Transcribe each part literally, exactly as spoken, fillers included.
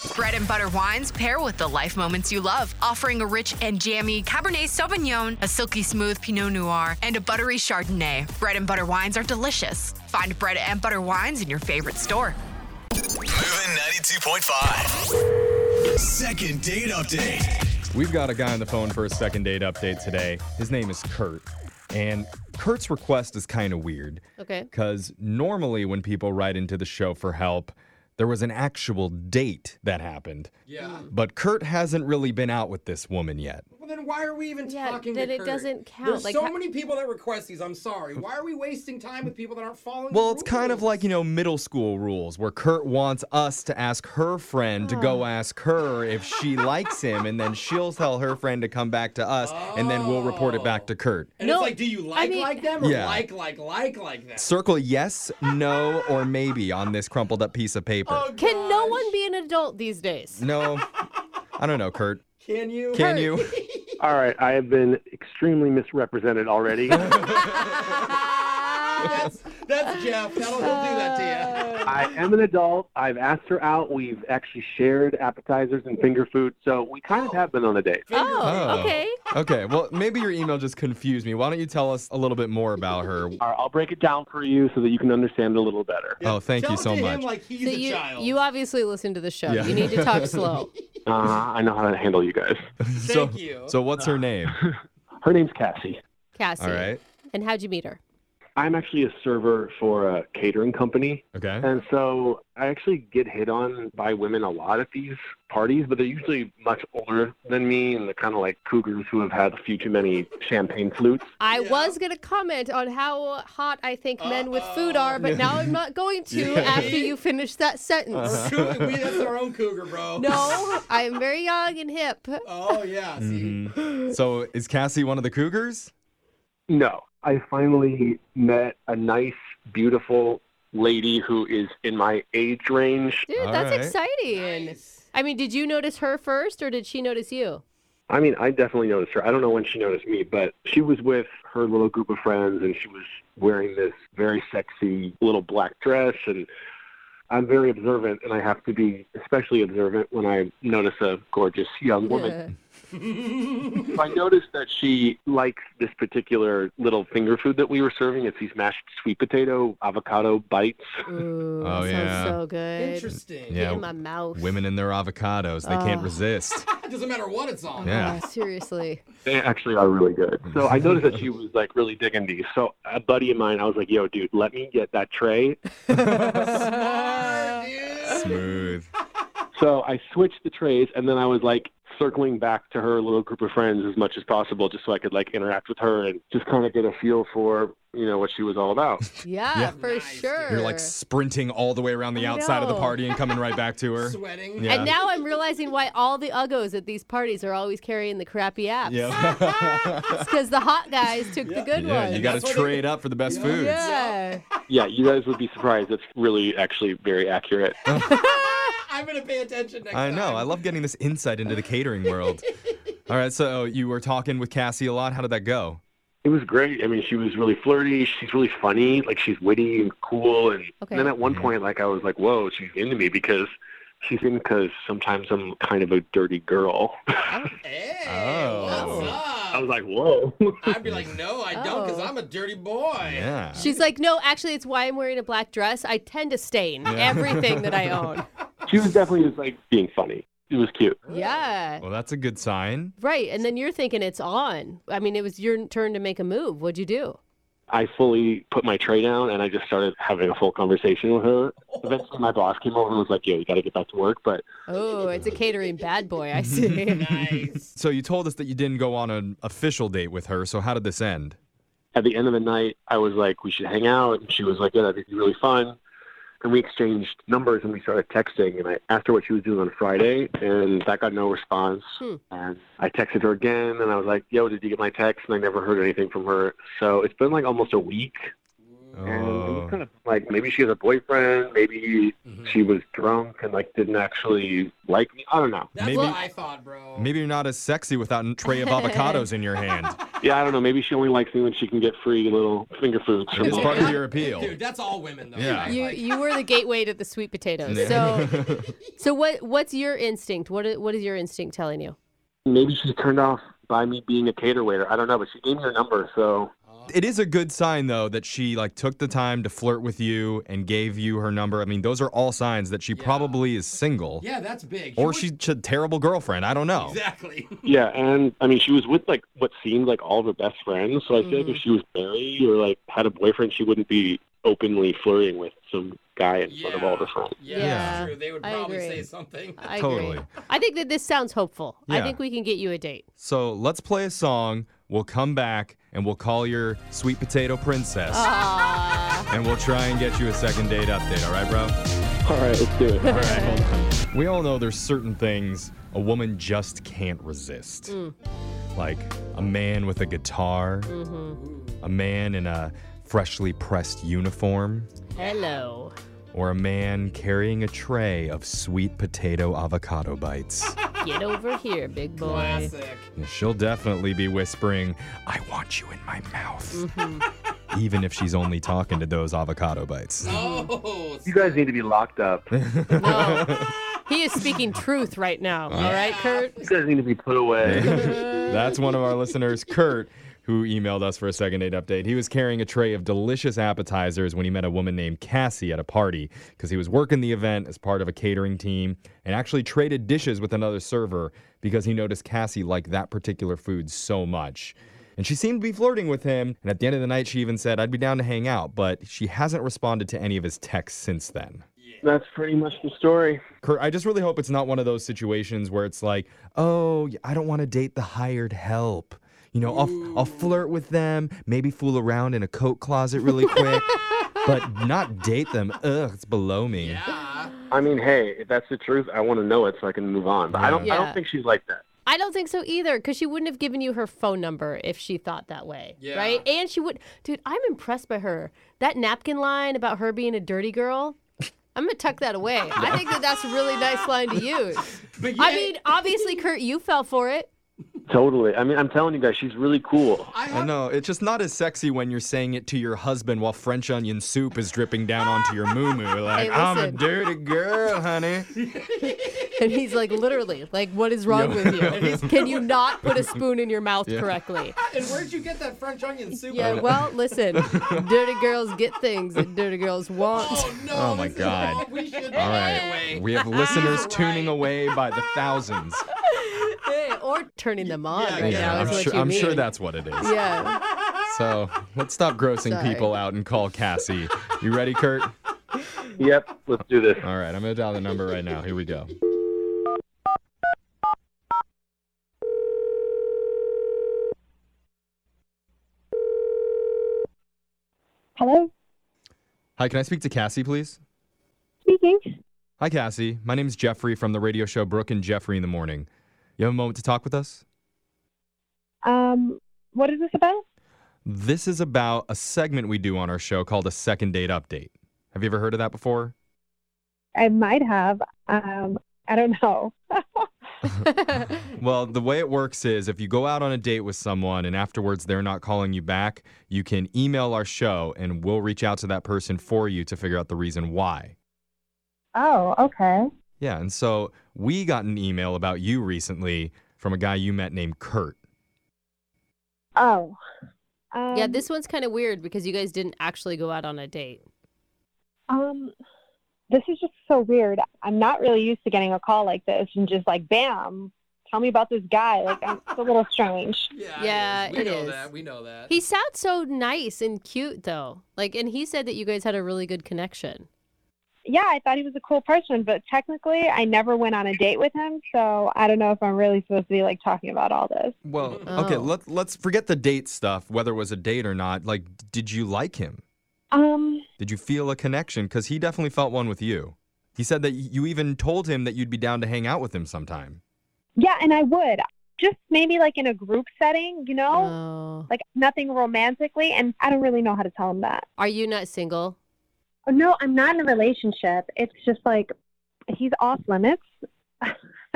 Bread and Butter wines pair with the life moments you love, offering a rich and jammy Cabernet Sauvignon, a silky smooth Pinot Noir, and a buttery Chardonnay. Bread and Butter wines are delicious. Find Bread and Butter wines in your favorite store. Moving ninety-two point five. Second date update. We've got a guy on the phone for a second date update today. His name is Kurt. And Kurt's request is kind of weird. Okay. Because normally when people write into the show for help, there was an actual date that happened. Yeah. But Kurt hasn't really been out with this woman yet. Well, then why are we even Yeah, talking then to it Kurt? doesn't count. There's Like, so ha- many people that request these. I'm sorry. Why are we wasting time with people that aren't following Well, the it's kind of rules? like, you know, middle school rules where Kurt wants us to ask her friend to go ask her if she likes him, and then she'll tell her friend to come back to us, and then we'll report it back to Kurt. And No, it's like, do you like mean- like them or Yeah. like like like like them? Circle yes, no, or maybe on this crumpled up piece of paper. Oh, Can no gosh. one be an adult these days? No, I don't know, Kurt. Can you? Can you? All right, I have been extremely misrepresented already. that's that's Jeff. That'll he'll do that to you. I am an adult. I've asked her out. We've actually shared appetizers and finger food, so we kind of have been on a date. Oh, Oh. okay. Okay, well, maybe your email just confused me. Why don't you tell us a little bit more about her? All right, I'll break it down for you so that you can understand a little better. Oh, thank Tell you so it to much. him like he's So a you, child. you obviously listen to the show. Yeah. You need to talk slow. Uh, I know how to handle you guys. so, Thank you. So what's her name? Her name's Cassie. Cassie. All right. And how'd you meet her? I'm actually a server for a catering company. Okay. And so I actually get hit on by women a lot at these parties, but they're usually much older than me, and they're kind of like cougars who have had a few too many champagne flutes. I Yeah. was going to comment on how hot I think men with food Uh-oh. are, but now I'm not going to Yeah. after you finish that sentence. We're truly, we, that's our own cougar, bro. No, I am very young and hip. Oh, yeah. See? Mhm. So is Cassie one of the cougars? No. I finally met a nice, beautiful lady who is in my age range. Dude, All that's right. exciting. Nice. I mean, did you notice her first or did she notice you? I mean, I definitely noticed her. I don't know when she noticed me, but she was with her little group of friends, and she was wearing this very sexy little black dress. And I'm very observant, and I have to be especially observant when I notice a gorgeous young woman. I noticed that she likes this particular little finger food that we were serving. It's these mashed sweet potato avocado bites. Ooh, Oh, that yeah. sounds so good. Interesting. Yeah. Get in my mouth. Women and their avocados. They can't Oh. resist. It doesn't matter what it's on. Yeah. Oh, seriously. They actually are really good. So I noticed that she was like really digging these. So a buddy of mine, I was like, yo, dude, let me get that tray. Smart, dude. Smooth. So I switched the trays, and then I was like circling back to her little group of friends as much as possible just so I could like interact with her and just kind of get a feel for, you know, what she was all about. Yeah, Yeah. for Nice, sure. You're like sprinting all the way around the I outside of the know. party and coming right back to her. Sweating. Yeah. And now I'm realizing why all the uggos at these parties are always carrying the crappy apps. Yeah. It's because the hot guys took the good yeah, ones. you got That's to why they- trade up for the best Yeah. foods. Yeah. Yeah, you guys would be surprised. It's really actually very accurate. I'm going to pay attention next I time. know. I love getting this insight into the catering world. All right, so you were talking with Cassie a lot. How did that go? It was great. I mean, she was really flirty. She's really funny. Like, she's witty and cool. And Okay. then at one point, like, I was like, whoa, she's into me because she's in because sometimes I'm kind of a dirty girl. Hey, Oh. what's up? I was like, whoa. I'd be like, no, I don't, because Oh. I'm a dirty boy. Yeah. She's like, no, actually, it's why I'm wearing a black dress. I tend to stain everything that I own. She was definitely just, like, being funny. It was cute. Yeah. Well, that's a good sign. Right. And then you're thinking it's on. I mean, it was your turn to make a move. What'd you do? I fully put my tray down, and I just started having a full conversation with her. Eventually, my boss came over and was like, yo, you got to get back to work. But Oh, it's a catering bad boy. I see. Nice. So you told us that you didn't go on an official date with her. So how did this end? at the end of the night, I was like, we should hang out. And she was like, yeah, that'd be really fun. And we exchanged numbers and we started texting. And I asked her what she was doing on Friday, and that got no response. Hmm. And I texted her again, and I was like, yo, did you get my text? And I never heard anything from her. So it's been like almost a week. And it Oh. was kind of like maybe she has a boyfriend, maybe Mhm. she was drunk and like didn't actually like me. I don't know. That's Maybe- what I thought, bro. Maybe you're not as sexy without a tray of avocados in your hand. Yeah, I don't know. Maybe she only likes me when she can get free little finger foods from It's me. part of your appeal. Dude, that's all women, though. Yeah. right? You Like- you were the gateway to the sweet potatoes. So so what what's your instinct? What is, what is your instinct telling you? Maybe she's turned off by me being a cater waiter. I don't know, but she gave me her number, so It is a good sign, though, that she like took the time to flirt with you and gave you her number. I mean, those are all signs that she probably is single. Yeah, that's big. Or was- she's a terrible girlfriend. I don't know. Exactly. yeah. And I mean, she was with like what seemed like all of her best friends. So I feel like if she was married or like had a boyfriend, she wouldn't be openly flirting with some guy in front of all her friends. Yeah, Yeah, that's true. They would I probably agree. say something. I Totally. agree. I think that this sounds hopeful. I Yeah. think we can get you a date. So let's play a song. We'll come back and we'll call your sweet potato princess. Aww. And we'll try and get you a second date update. All right, bro? All right, let's do it. All right, hold on. We all know there's certain things a woman just can't resist. Mm. Like a man with a guitar, Mm-hmm. a man in a freshly pressed uniform, Hello. or a man carrying a tray of sweet potato avocado bites. Get over here, big boy. Classic. And she'll definitely be whispering, "I want you in my mouth." Mm-hmm. Even if she's only talking to those avocado bites. Oh, You guys need to be locked up. You No. He is speaking truth right now. All right, Kurt? guys need to be put away. That's one of our listeners, Kurt, who emailed us for a second date update. He was carrying a tray of delicious appetizers when he met a woman named Cassie at a party because he was working the event as part of a catering team and actually traded dishes with another server because he noticed Cassie liked that particular food so much. And she seemed to be flirting with him, and at the end of the night, she even said, "I'd be down to hang out," but she hasn't responded to any of his texts since then. That's pretty much the story. Kurt, I just really hope it's not one of those situations where it's like, "Oh, I don't want to date the hired help. You know, I'll, I'll flirt with them, maybe fool around in a coat closet really quick, but not date them. Ugh, it's below me." yeah. I mean, hey, if that's the truth, I want to know it so I can move on. But I don't. I Yeah. don't think she's like that. I don't think so either, because she wouldn't have given you her phone number if she thought that way, Yeah. right? And she would, dude, I'm impressed by her. That napkin line about her being a dirty girl, I'm going to tuck that away. I think that that's a really nice line to use. But I yeah, mean, obviously, Kurt, you fell for it. Totally. I mean, I'm telling you guys, she's really cool. I I have, know, it's just not as sexy when you're saying it to your husband while French onion soup is dripping down onto your moo-moo. Like, Hey, "I'm a listen. dirty girl, honey." And he's like, literally, like, what is wrong with you? Can you not put a spoon in your mouth correctly? and where'd you get that French onion soup? Yeah, well, listen, dirty girls get things that dirty girls want. Oh, no. Oh, my this is God. wrong. We should All right, away. we have listeners tuning Right. away by the thousands. Hey, or turning them on Yeah, right yeah, now I'm is what sure, you I'm mean. sure that's what it is. Yeah. So let's stop grossing Sorry. people out and call Cassie. You ready, Kurt? Yep. Let's do this. All right, I'm going to dial the number right now. Here we go. Hello, Hi, can I speak to Cassie, please? speaking. Hi, Cassie. My name's Jeffrey from the radio show Brooke and Jeffrey in the Morning. You have a moment to talk with us? Um, what is this about? This is about a segment we do on our show called a second date update. Have you ever heard of that before? I might have. Um, I don't know. Well, the way it works is if you go out on a date with someone and afterwards they're not calling you back, you can email our show and we'll reach out to that person for you to figure out the reason why. Oh, okay. Yeah, and so we got an email about you recently from a guy you met named Kurt. Oh. Um, Yeah, this one's kind of weird because you guys didn't actually go out on a date. Um, this is just so weird. I'm not really used to getting a call like this and just like, bam, tell me about this guy. Like, I'm, it's a little strange. Yeah, Yeah, it is. We it know is. that. We know that. He sounds so nice and cute, though. Like, and he said that you guys had a really good connection. Yeah, I thought he was a cool person, but technically I never went on a date with him, so I don't know if I'm really supposed to be like talking about all this. Well, Oh. okay, let, let's forget the date stuff, whether it was a date or not. Like, did you like him? Um, Did you feel a connection? Because he definitely felt one with you. He said that you even told him that you'd be down to hang out with him sometime. yeah, and I would. Just maybe like in a group setting, you know? Oh. Like nothing romantically, and I don't really know how to tell him that. Are you not single? Oh, no, I'm not in a relationship. It's just like he's off limits.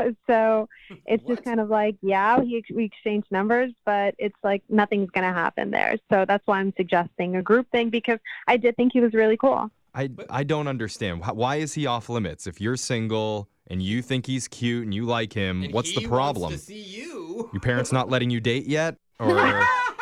so it's What? just kind of like, yeah, we, we exchanged numbers, but it's like nothing's going to happen there. So that's why I'm suggesting a group thing, because I did think he was really cool. I, I don't understand. Wh- Why is he off limits? If you're single and you think he's cute and you like him, And what's he the problem? Wants to see you. Your parents not letting you date yet? Or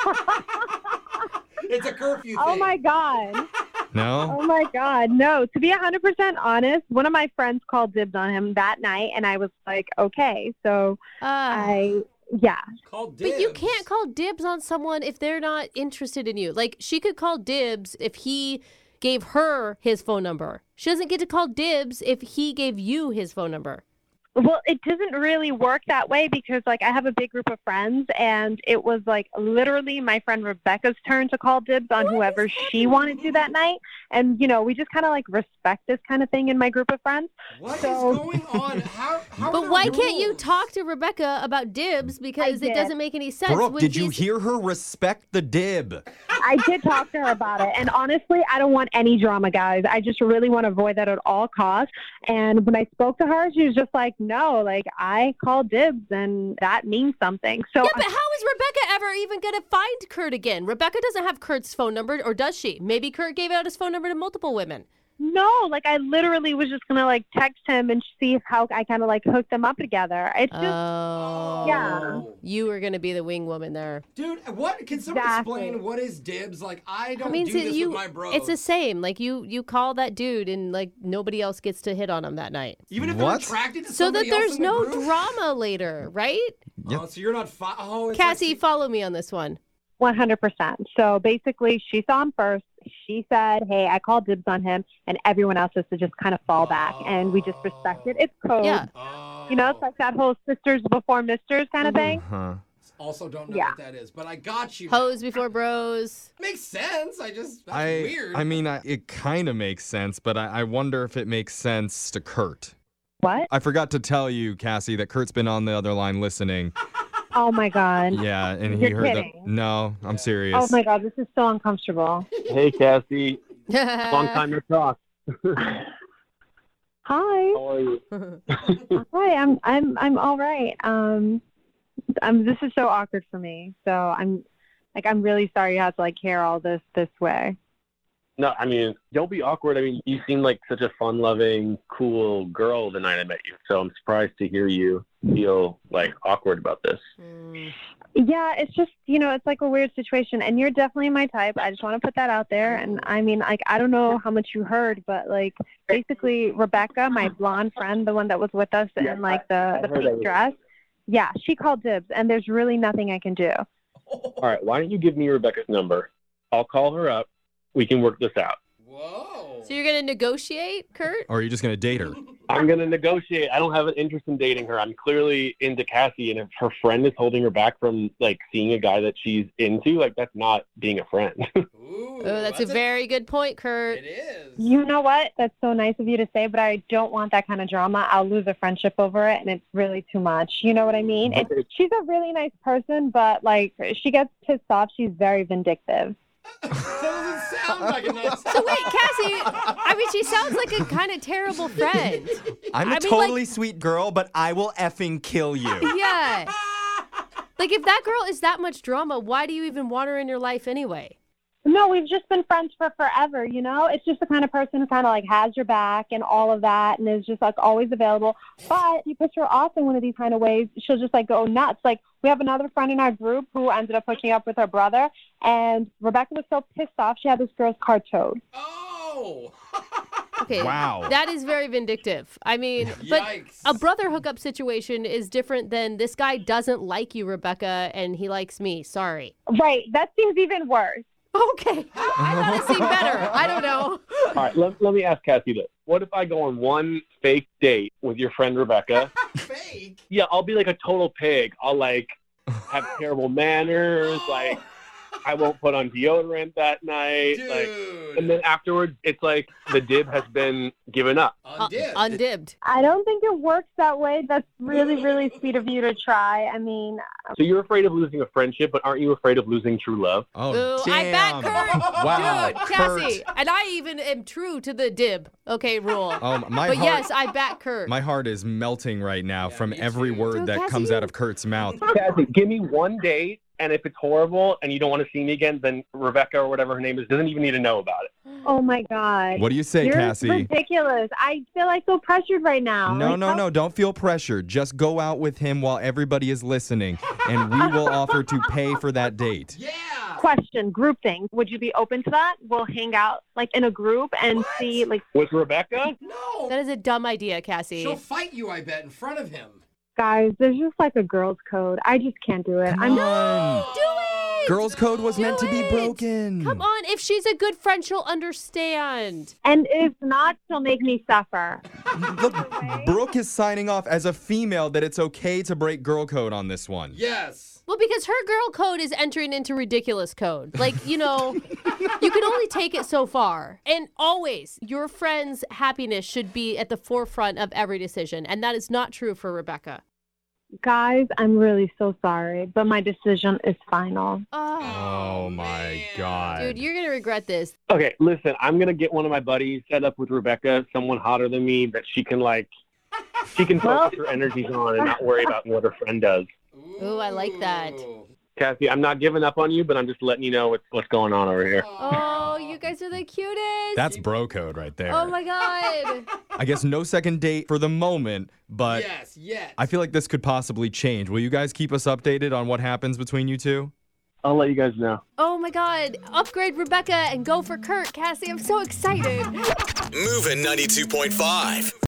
It's a curfew thing. Oh my God. no? Oh my God. No, to be one hundred percent honest, one of my friends called dibs on him that night, and I was like, okay. So Uh, I, yeah. Call dibs. but you can't call dibs on someone if they're not interested in you. Like, she could call dibs if he gave her his phone number. She doesn't get to call dibs if he gave you his phone number. Well, it doesn't really work that way because, like, I have a big group of friends, and it was, like, literally my friend Rebecca's turn to call dibs on whoever she wanted to that night. And, you know, we just kind of, like, respect this kind of thing in my group of friends. What is So- going on? How? how are But the why can't you rules? talk to Rebecca about dibs? Because it did. doesn't make any sense. Brooke, when did you he's- hear her respect the dib? I did talk to her about it. And honestly, I don't want any drama, guys. I just really want to avoid that at all costs. And when I spoke to her, she was just like, no, like, I called dibs, and that means something. So Yeah, but how is Rebecca ever even going to find Kurt again? Rebecca doesn't have Kurt's phone number, or does she? Maybe Kurt gave out his phone number to multiple women. no, like, I literally was just going to, like, text him and see how I kind of, like, hooked them up together. It's just, Oh. Yeah. You were going to be the wing woman there. Dude, what? Can someone Exactly. explain what is dibs? Like, I don't I mean, do so this you, with my bros. it's the same. Like, you you call that dude, and, like, nobody else gets to hit on him that night. Even if What? they're attracted to So that somebody else there's in the no group? drama later, right? Oh, so you're not. Fi- oh, it's Cassie, like, follow me on this one. one hundred percent. So basically, she saw him first. She said, hey, I called dibs on him, and everyone else has to just kind of fall back, and we just respect it. It's code. Yeah. Oh. You know, it's like that whole sisters before misters kind of thing. Huh. Also, don't know Yeah. what that is, but I got you. Hose before bros. Makes sense. I just that's I, weird. I mean, I, it kind of makes sense, but I, I wonder if it makes sense to Kurt. What? I forgot to tell you, Cassie, that Kurt's been on the other line listening. Oh, my God. Yeah, and he You're heard kidding. the. No, I'm serious. Oh, my God. This is so uncomfortable. Hey, Cassie. Long time no talk. Hi. How are you? Hi. I'm I'm I'm all right. Um, um, this is so awkward for me. So I'm like I'm really sorry you had to like hear all this this way. No, I mean, don't be awkward. I mean, you seem like such a fun-loving, cool girl the night I met you. So I'm surprised to hear you feel like awkward about this. Mm. Yeah, it's just, you know, it's like a weird situation, and you're definitely my type. I just want to put that out there. And I mean, like, I don't know how much you heard, but like, basically, Rebecca, my blonde friend, the one that was with us Yeah, in like the, I the heard pink that. dress, yeah, she called dibs, and there's really nothing I can do. All right, why don't you give me Rebecca's number? I'll call her up. We can work this out. Whoa. So you're going to negotiate, Kurt? Or are you just going to date her? I'm going to negotiate. I don't have an interest in dating her. I'm clearly into Cassie, and if her friend is holding her back from, like, seeing a guy that she's into, like, that's not being a friend. Ooh, Oh, that's, a very good point, Kurt. It is. You know what? That's so nice of you to say, but I don't want that kind of drama. I'll lose a friendship over it, and it's really too much. You know what I mean? It, she's a really nice person, but, like, she gets pissed off. She's very vindictive. That doesn't sound like a nice. So wait, Cassie, I mean, she sounds like a kind of terrible friend. I'm a I mean, totally like- sweet girl, but I will effing kill you. Yeah. Like, if that girl is that much drama, why do you even want her in your life anyway? No, we've just been friends for forever, you know? It's just the kind of person who kind of, like, has your back and all of that and is just, like, always available. But if you push her off in one of these kind of ways, she'll just, like, go nuts. Like, we have another friend in our group who ended up hooking up with her brother, and Rebecca was so pissed off she had this girl's car towed. Oh. Okay. Wow. That is very vindictive. I mean, but Yikes. a brother hookup situation is different than this guy doesn't like you, Rebecca, and he likes me. Sorry. Right. That seems even worse. Okay. I thought it seemed better. I don't know. All right, let, let me ask Cassie this. What if I go on one fake date with your friend Rebecca? Fake. Yeah, I'll be like a total pig. I'll, like, have terrible manners. Like, I won't put on deodorant that night. Dude. Like, and then afterwards, it's like the dib has been given up. Undibbed. Uh, undibbed. I don't think it works that way. That's really, really sweet of you to try. I mean, So you're afraid of losing a friendship, but aren't you afraid of losing true love? Oh, Ooh, I damn. back Kurt. Wow, Dude, Cassie. And I even am true to the dib, okay, rule. Oh, my but heart, yes, I back Kurt. my heart is melting right now Yeah, from me every too. word Dude, that Cassie, comes you- out of Kurt's mouth. Cassie, give me one date, and if it's horrible and you don't want to see me again, then Rebecca or whatever her name is doesn't even need to know about it. oh my God. What do you say, You're Cassie? ridiculous. I feel like so pressured right now. No, Like, no, how- no. Don't feel pressured. Just go out with him while everybody is listening, and we will offer to pay for that date. Yeah. Question, group thing. Would you be open to that? We'll hang out like in a group and What? see like With Rebecca? No. That is a dumb idea, Cassie. She'll fight you, I bet, in front of him. guys, there's just like a girl's code. I just can't do it. Come I'm on. Do it! Girls' code was Do meant to be it! broken. Come on, if she's a good friend, she'll understand. and if not, she'll make me suffer. Look, Brooke is signing off as a female that it's okay to break girl code on this one. Yes. Well, because her girl code is entering into ridiculous code. Like, you know, you can only take it so far. And always, your friend's happiness should be at the forefront of every decision. And that is not true for Rebecca. Guys, I'm really so sorry, but my decision is final. Oh, Oh my man. God. dude, you're going to regret this. Okay, listen, I'm going to get one of my buddies set up with Rebecca, someone hotter than me that she can, like, she can focus her energies on and not worry about what her friend does. Ooh, I like that. Ooh. Cassie, I'm not giving up on you, but I'm just letting you know what's, what's going on over here. Oh, you guys are the cutest. That's bro code right there. Oh, my God. I guess no second date for the moment, but Yes, yes. I feel like this could possibly change. Will you guys keep us updated on what happens between you two? I'll let you guys know. Oh, my God. Upgrade Rebecca and go for Kurt. Cassie, I'm so excited. Moving ninety-two point five.